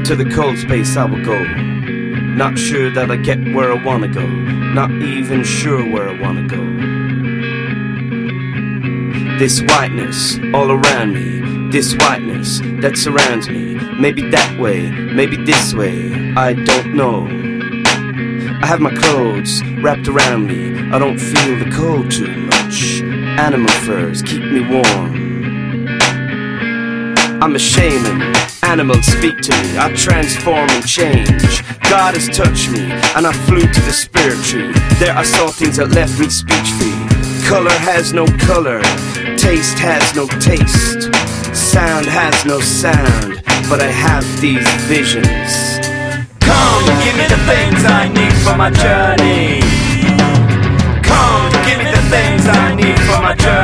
To the cold space I will go. Not sure that I get where I wanna go. Not even sure where I wanna go. This whiteness all around me, this whiteness that surrounds me. Maybe that way, maybe this way, I don't know. I have my clothes wrapped around me, I don't feel the cold too much. Animal furs keep me warm. I'm a shaman, animals speak to me, I transform and change. God has touched me, and I flew to the spirit tree. There I saw things that left me speech free. Color has no color, taste has no taste, sound has no sound, but I have these visions. Come, give me the things I need for my journey. Come, give me the things I need for my journey.